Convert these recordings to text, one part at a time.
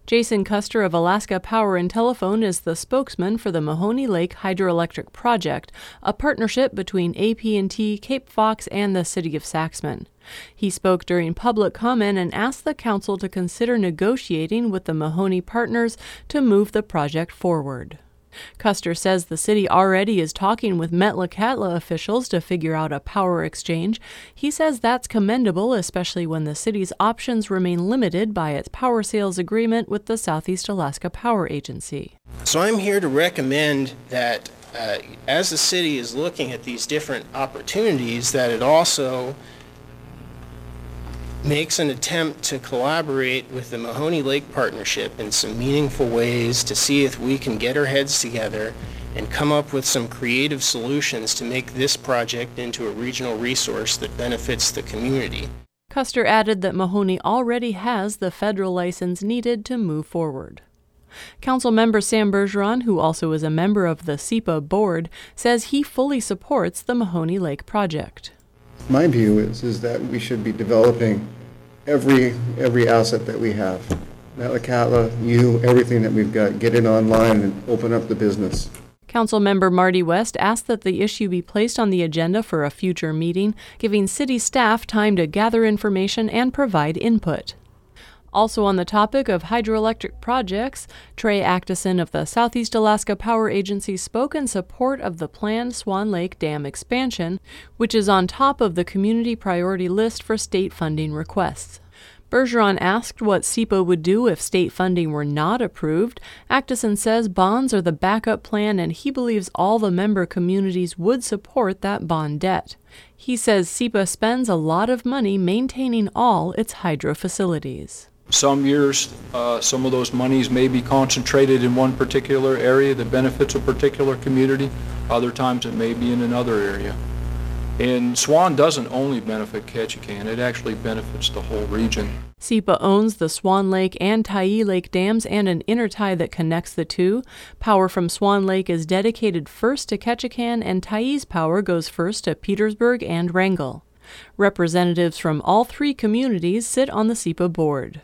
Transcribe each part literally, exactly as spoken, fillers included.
Jason Custer of Alaska Power and Telephone is the spokesman for the Mahoney Lake Hydroelectric Project, a partnership between A P and T, Cape Fox, and the City of Saxman. He spoke during public comment and asked the council to consider negotiating with the Mahoney partners to move the project forward. Custer says the city already is talking with Metlakatla officials to figure out a power exchange. He says that's commendable, especially when the city's options remain limited by its power sales agreement with the Southeast Alaska Power Agency. So I'm here to recommend that uh, as the city is looking at these different opportunities, that it also makes an attempt to collaborate with the Mahoney Lake Partnership in some meaningful ways to see if we can get our heads together and come up with some creative solutions to make this project into a regional resource that benefits the community. Custer added that Mahoney already has the federal license needed to move forward. Councilmember Sam Bergeron, who also is a member of the S E P A board, says he fully supports the Mahoney Lake project. My view is is that we should be developing every every asset that we have. Metlakatla, you, everything that we've got, get it online and open up the business. Councilmember Marty West asked that the issue be placed on the agenda for a future meeting, giving city staff time to gather information and provide input. Also on the topic of hydroelectric projects, Trey Actison of the Southeast Alaska Power Agency spoke in support of the planned Swan Lake Dam expansion, which is on top of the community priority list for state funding requests. Bergeron asked what S E P A would do if state funding were not approved. Actison says bonds are the backup plan, and he believes all the member communities would support that bond debt. He says S E P A spends a lot of money maintaining all its hydro facilities. Some years, uh, some of those monies may be concentrated in one particular area that benefits a particular community. Other times it may be in another area. And Swan doesn't only benefit Ketchikan, it actually benefits the whole region. S E P A owns the Swan Lake and Tyee Lake dams and an intertie that connects the two. Power from Swan Lake is dedicated first to Ketchikan, and Tyee's power goes first to Petersburg and Wrangell. Representatives from all three communities sit on the S E P A board.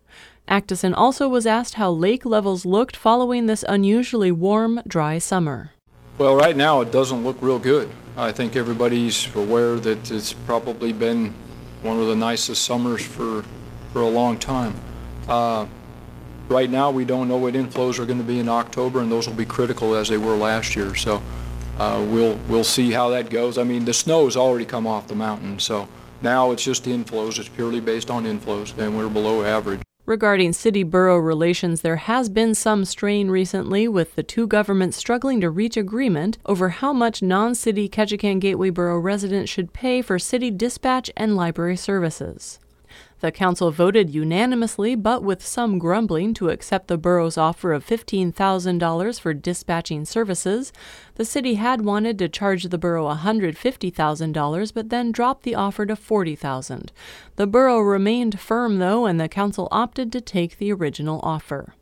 Actison also was asked how lake levels looked following this unusually warm, dry summer. Well, right now it doesn't look real good. I think everybody's aware that it's probably been one of the nicest summers for, for a long time. Uh, right now we don't know what inflows are going to be in October, and those will be critical as they were last year. So uh, we'll, we'll see how that goes. I mean, the snow's already come off the mountain, so now it's just inflows. It's purely based on inflows, and we're below average. Regarding city-borough relations, there has been some strain recently, with the two governments struggling to reach agreement over how much non-city Ketchikan Gateway Borough residents should pay for city dispatch and library services. The council voted unanimously, but with some grumbling, to accept the borough's offer of fifteen thousand dollars for dispatching services. The city had wanted to charge the borough one hundred fifty thousand dollars, but then dropped the offer to forty thousand dollars. The borough remained firm, though, and the council opted to take the original offer.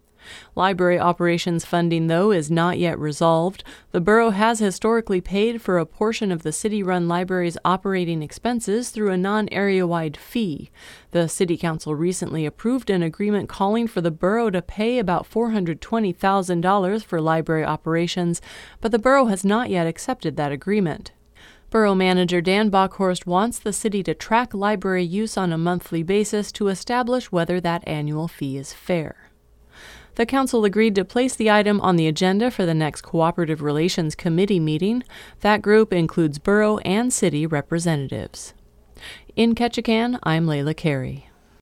Library operations funding, though, is not yet resolved. The borough has historically paid for a portion of the city-run library's operating expenses through a non-area-wide fee. The City Council recently approved an agreement calling for the borough to pay about four hundred twenty thousand dollars for library operations, but the borough has not yet accepted that agreement. Borough Manager Dan Bockhorst wants the city to track library use on a monthly basis to establish whether that annual fee is fair. The council agreed to place the item on the agenda for the next Cooperative Relations Committee meeting. That group includes borough and city representatives. In Ketchikan, I'm Layla Carey.